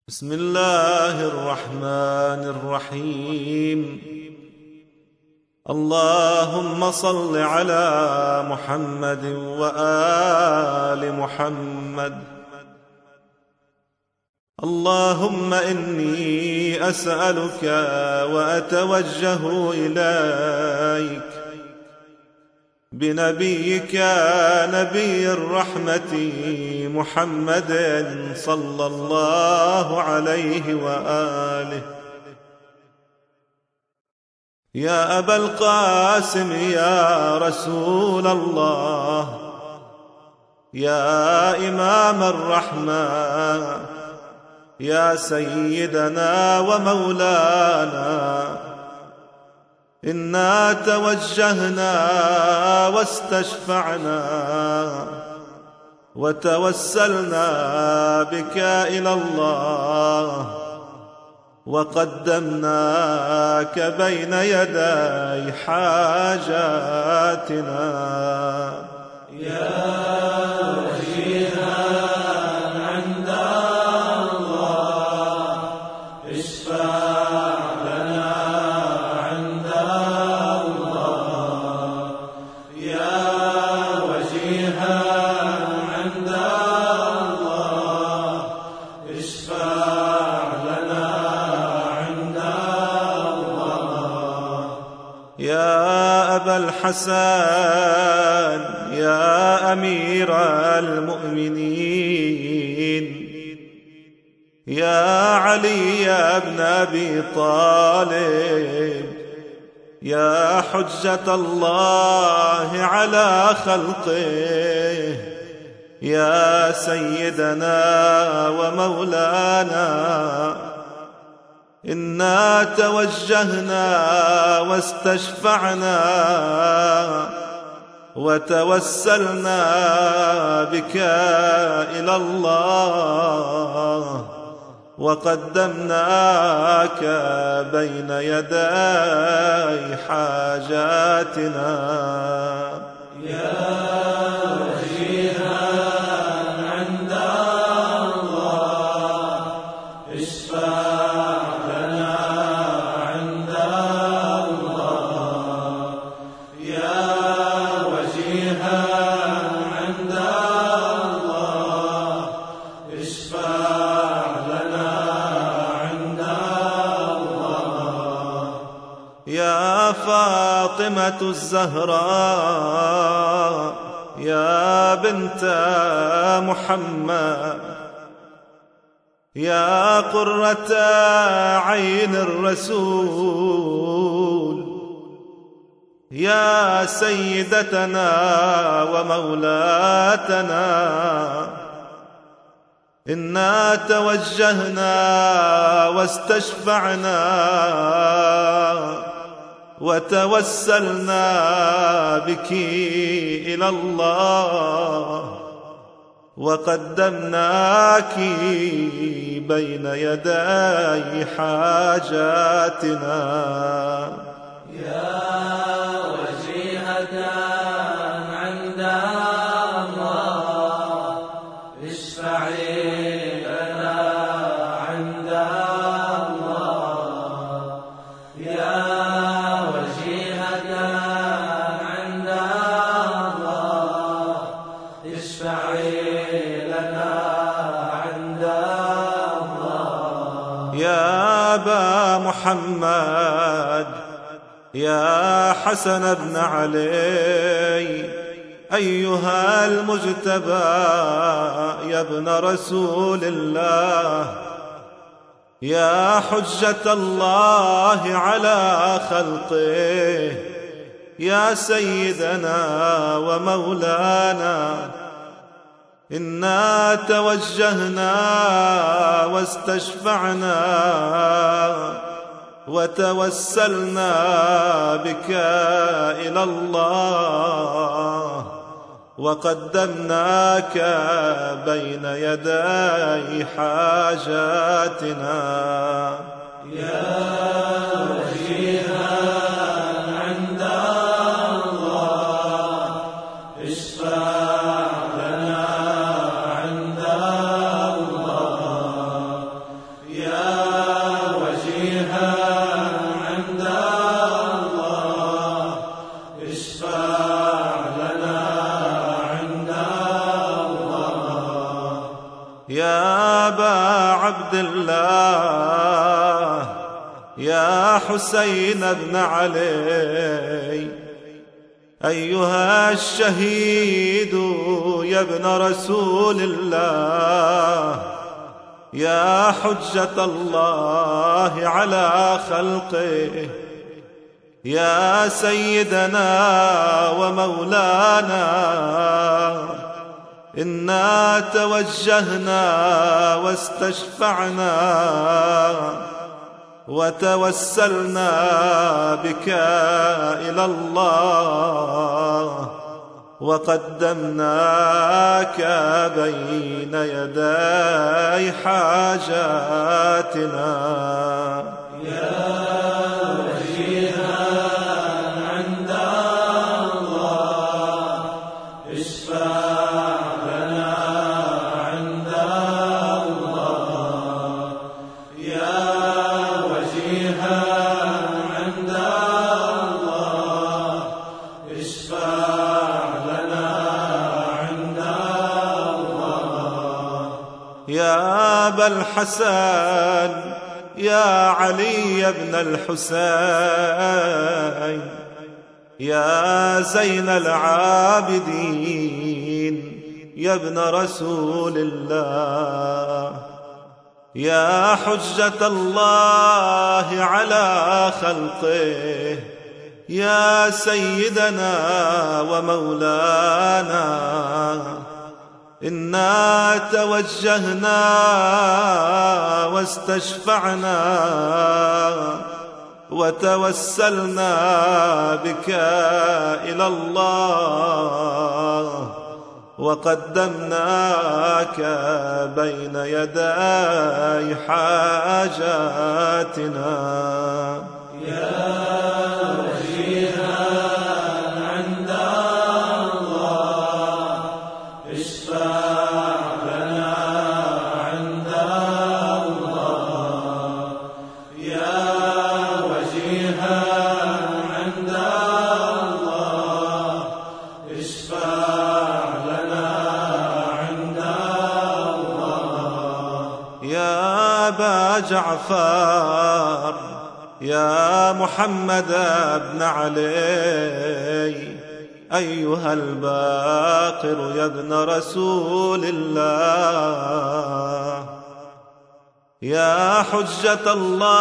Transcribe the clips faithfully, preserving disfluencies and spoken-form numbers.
بسم الله الرحمن الرحيم. اللهم صل على محمد وآل محمد. اللهم إني أسألك وأتوجه إليك بنبيك نبي الرحمة محمد صلى الله عليه وآله. يا أبا القاسم يا رسول الله، يا إمام الرحمة، يا سيدنا ومولانا، إنا توجهنا واستشفعنا وتوسلنا بك إلى الله، وقدمناك بين يدي حاجاتنا. يا وجيها عند الله، اشفع لنا عند الله. يا وجيها عند الله، اشفع لنا عند الله. يا أبا الحسن يا أمير المؤمنين، يا علي بن أبي طالب، يا حجة الله على خلقه، يا سيدنا ومولانا، إنا توجهنا واستشفعنا وتوسلنا بك إلى الله، وقدمناك بين يدي حاجاتنا. يا وجيها عند الله، اشفع لنا عند الله. يا وجيها عند الله، اشفع لنا عند الله. يا فاطمة الزهراء، يا بنت محمد، يا قرة عين الرسول، يا سيدتنا ومولاتنا، إنا توجهنا واستشفعنا وتوسلنا بك إلى الله، وقدمناك بين يدي حاجاتنا. يا وجيهة عند الله، اشفعي لنا عند الله. يا وجيهة عند الله، اشفعي لنا عند الله. يا أبا محمد، يا حسن بن علي، أيها المجتبى يا ابن رسول الله، يا حجة الله على خلقه، يا سيدنا ومولانا، إنا توجهنا واستشفعنا وتوسلنا بك إلى الله، وقدمناك بين يدي حاجاتنا. يا وجيها عند الله، اشفع لنا عند أبا عبد الله يا حسين بن علي أيها الشهيد يا ابن رسول الله يا حجة الله على خلقه يا سيدنا ومولانا إنا توجهنا واستشفعنا وتوسلنا بك إلى الله وقدمناك بين يدي حاجاتنا يا وجيها عند الله اشفع لنا عند الله يا وجيها عند الله اشفع لنا عند الله يا أبا الحسن يا علي بن الحسين يا زين العابدين يا ابن رسول الله يا حجة الله على خلقه يا سيدنا ومولانا إنا توجهنا واستشفعنا وتوسلنا بك إلى الله وقدمناك بين يدي حاجاتنا يا وجيها عند الله اشفع لنا عند الله يا وجيها عند الله اشفع لنا عند الله يا أبا جعفر يا محمد بن علي أيها الباقر يا ابن رسول الله يا حجة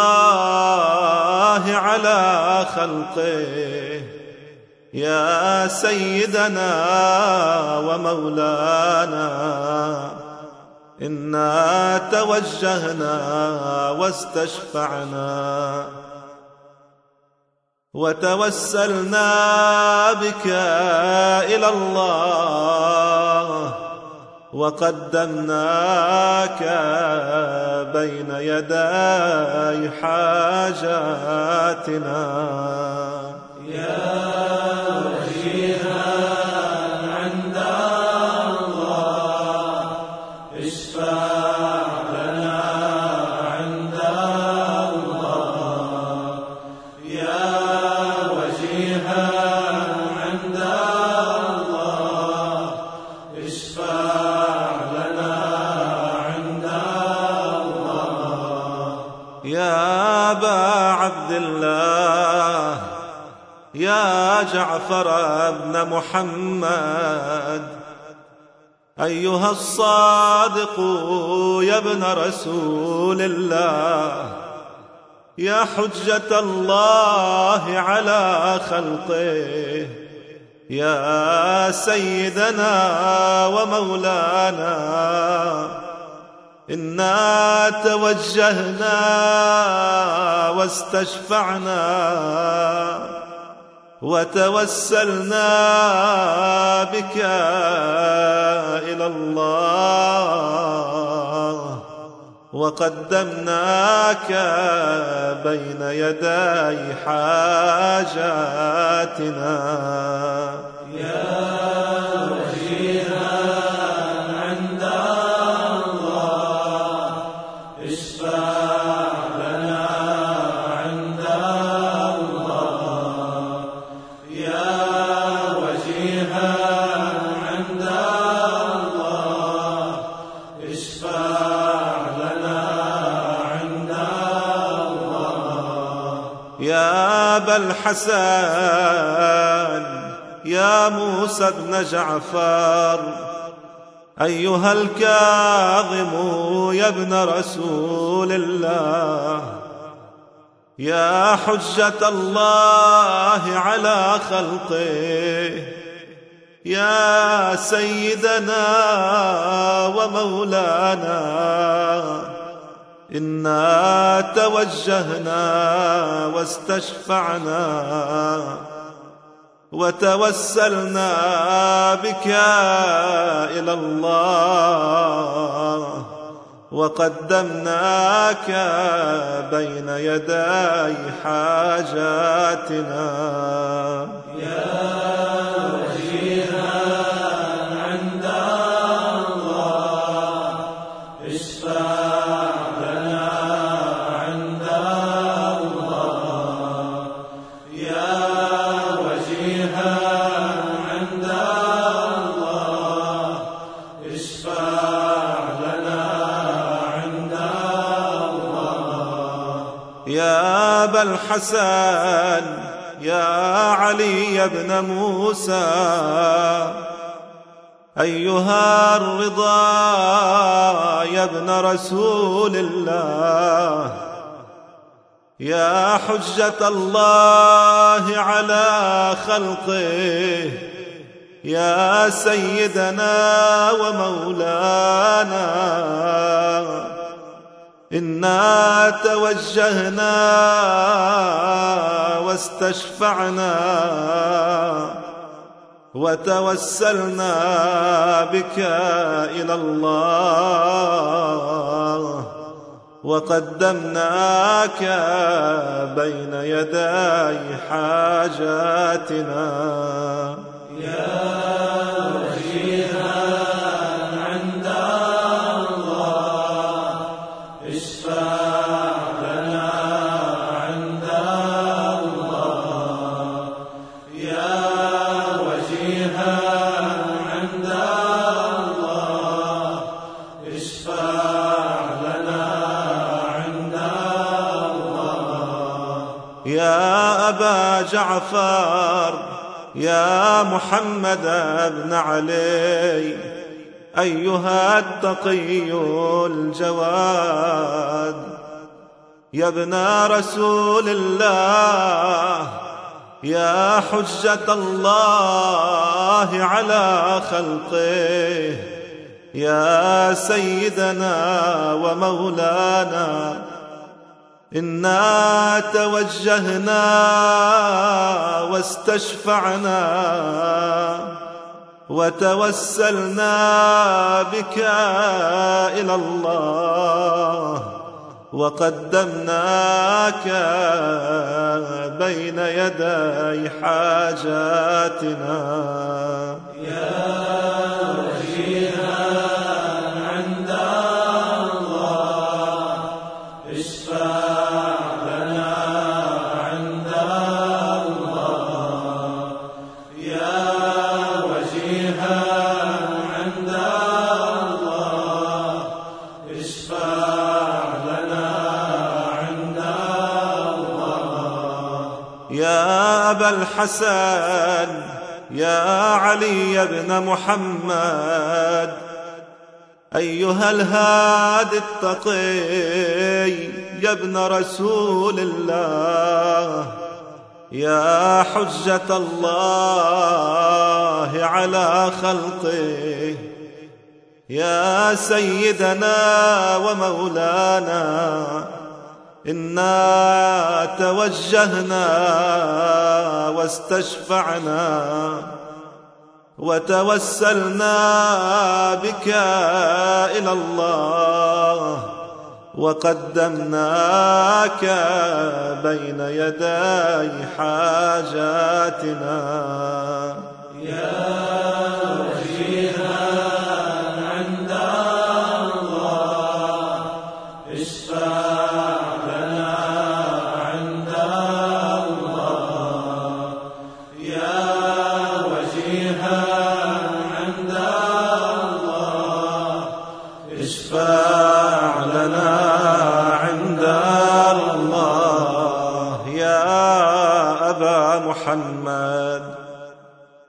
الله على خلقه يا سيدنا ومولانا إنا توجهنا واستشفعنا وتوسلنا بك إلى الله وقدمناك بين يدي حاجاتنا يا وجيها عند الله اشفع لنا عند الله يا وجيها عند الله اشفع لنا عند الله يا أبا عبد الله يا جعفر بن محمد أيها الصادق يا ابن رسول الله يا حجة الله على خلقه يا سيدنا ومولانا إنا توجهنا واستشفعنا وتوسلنا بك إلى الله وقدمناك بين يدي حاجاتنا يا وجيها عند الله اشفع لنا عند الله يا وجيها عند الله اشفع أبا الحسن يا موسى بن جعفر أيها الكاظم يا ابن رسول الله يا حجة الله على خلقه يا سيدنا ومولانا إنا توجهنا واستشفعنا وتوسلنا بك إلى الله وقدمناك بين يدي حاجاتنا يا وجيها عند الله اشفع لنا عند الله يا وجيها عند الله اشفع لنا عند الله يا أبا الحسن يا علي بن موسى أيها الرضا يا ابن رسول الله يا حجة الله على خلقه يا سيدنا ومولانا إنا توجهنا واستشفعنا وتوسلنا بك إلى الله وقدمناك بين يدي حاجاتنا يا وجيها عند الله اشفع لنا عند الله يا وجيها عند الله اشفع لنا عند الله يا أبا جعفر يا محمد بن علي أيها التقي الجواد يا ابن رسول الله يا حجة الله على خلقه يا سيدنا ومولانا إنا توجهنا واستشفعنا وتوسلنا بك إلى الله وقدمناك بين يدي حاجاتنا يا وجيها عند الله اشفع لنا عند الله يا وجيها عند الله اشفع لنا عند الله يا أبا الحسن يا علي بن محمد أيها الهادي التقي يا ابن رسول الله يا حجة الله على خلقه يا سيدنا ومولانا إنا توجهنا واستشفعنا وتوسلنا بك إلى الله وقدمناك بين يدي حاجاتنا يا وجيها عند الله اشفع لنا عند الله يا وجيها عند الله اشفع لنا عند الله يا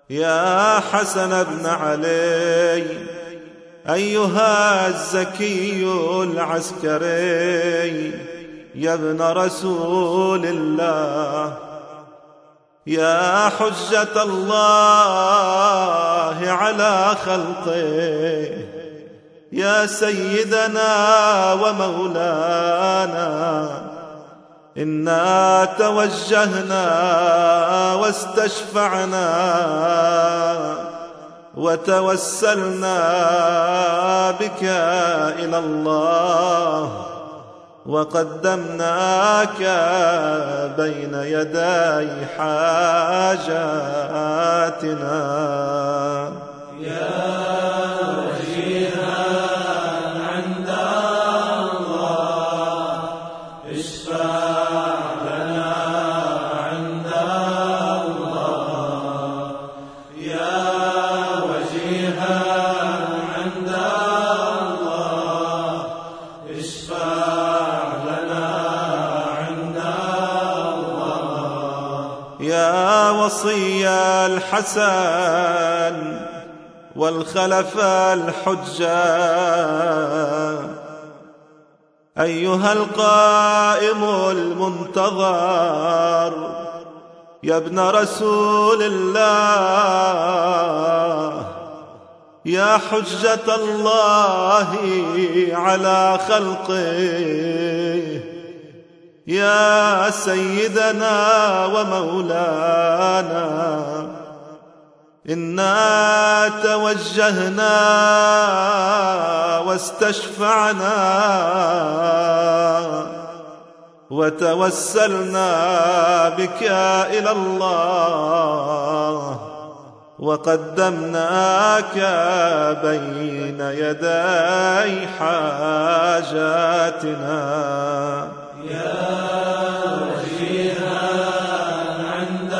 يا حسن بن علي أيها الزكي العسكري يا ابن رسول الله، يا حجة الله على خلقه، يا سيدنا ومولانا، إنا توجهنا واستشفعنا وتوسلنا بك إلى الله، وقدمناك بين يدي حاجاتنا. يا وجيها عند الله اشفع لنا عند الله، يا وجيها عند الله اشفع لنا عند الله، يا وصي الحسن والخلف الحجة أيها القائم المنتظر يا ابن رسول الله، يا حجة الله على خلقه، يا سيدنا ومولانا، إنا توجهنا واستشفعنا وتوسلنا بك إلى الله، وقدمناك بين يدي حاجاتنا. يا وجيها عند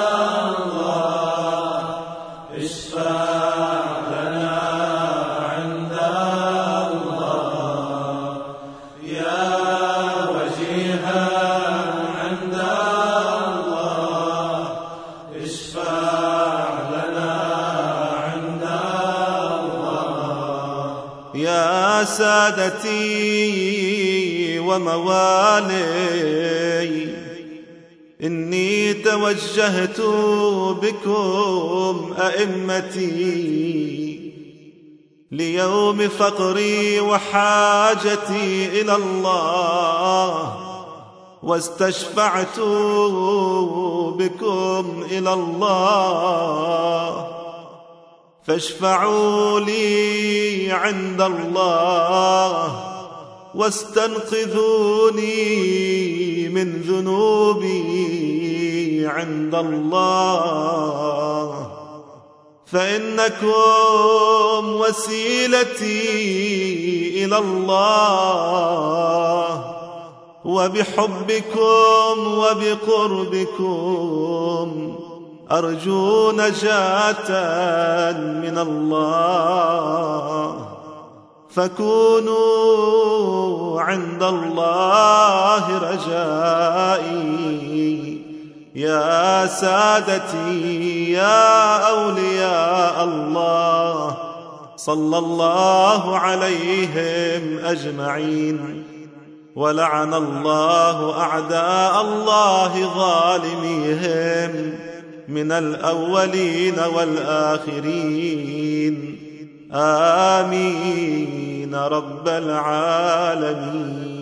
الله اشفع لنا عند الله، يا وجيها عند الله اشفع لنا عند الله، يا سادتي وموالي إني توجهت بكم أئمتي ليوم فقري وحاجتي إلى الله، واستشفعت بكم إلى الله، فاشفعوا لي عند الله واستنقذوني من ذنوبي عند الله، فإنكم وسيلتي إلى الله، وبحبكم وبقربكم أرجو نجاة من الله، فكونوا عند الله رجائي يا سادتي يا أولياء الله، صلى الله عليهم أجمعين، ولعن الله أعداء الله ظالميهم من الأولين والآخرين، آمين رب العالمين.